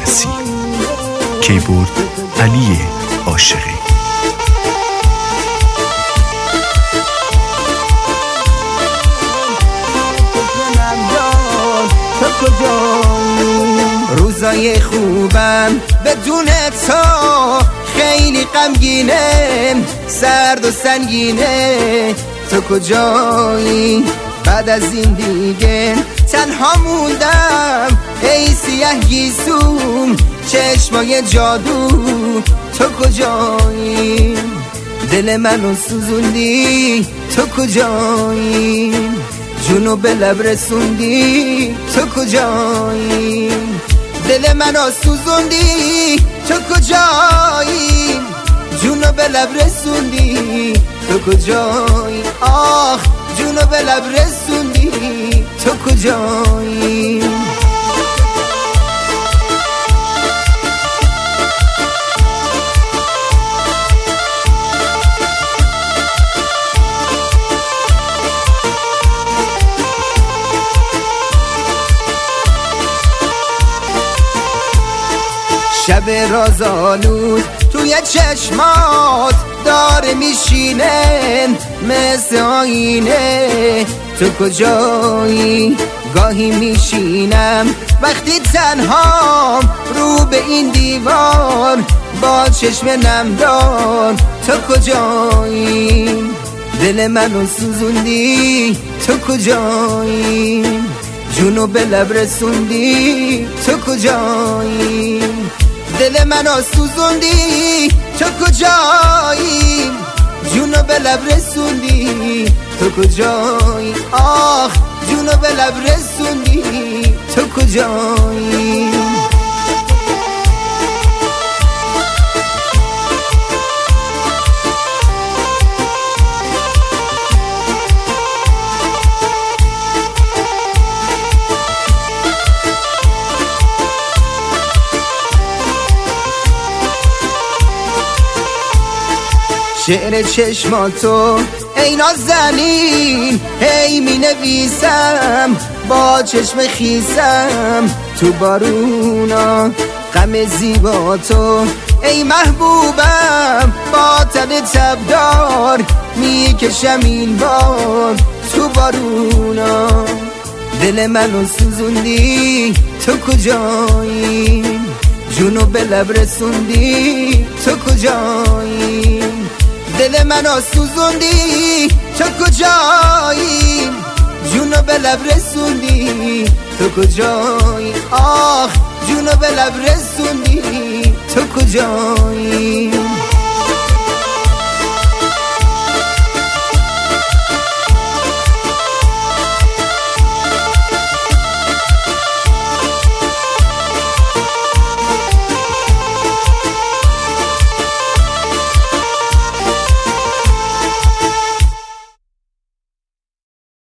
عباسی. کیبورد علی عاشقی. روزای خوبم بدون تو خیلی غمگینه، سرد و سنگینه. تو کجایی؟ بعد از این دیگه تنها موندم، ای سیاه گیسوم چشمای جادو. تو کجایی؟ دل منو سوزوندی. تو کجایی؟ جونو به لب رسوندی. تو کجایی؟ دل منو سوزوندی. تو کجایی؟ جونو به لب رسوندی. تو کجایی؟ آخ جونو به لب رسوندی. تو کجایی؟ شب رازآلود توی چشمات داره میشینه مثل آینه. تو کجایی؟ گاهی میشینم وقتی تنهام رو به این دیوار با چشم نمدار. تو کجایی؟ دل منو سوزوندی. تو کجایی؟ جونو به لب رسوندی. تو کجایی؟ دل منو سوزوندی. تو کجایی؟ جونو به لب رسوندی. تو کجایی؟ آخ جونو به لب رسوندی. تو کجایی؟ شعر چشماتو ای نازنین هی می نویسم با چشم خیسم تو بارونا. غم زیباتو ای محبوبم با تن تبدار می کشم این بار تو بارونا. دل منو سوزوندی. تو کجایی؟ جونو به لب رسوندی. تو کجایی؟ دل منو سوزوندی. تو کجایی؟ جونو به لب رسوندی. تو کجایی؟ آخ جونو به لب رسوندی. تو کجایی؟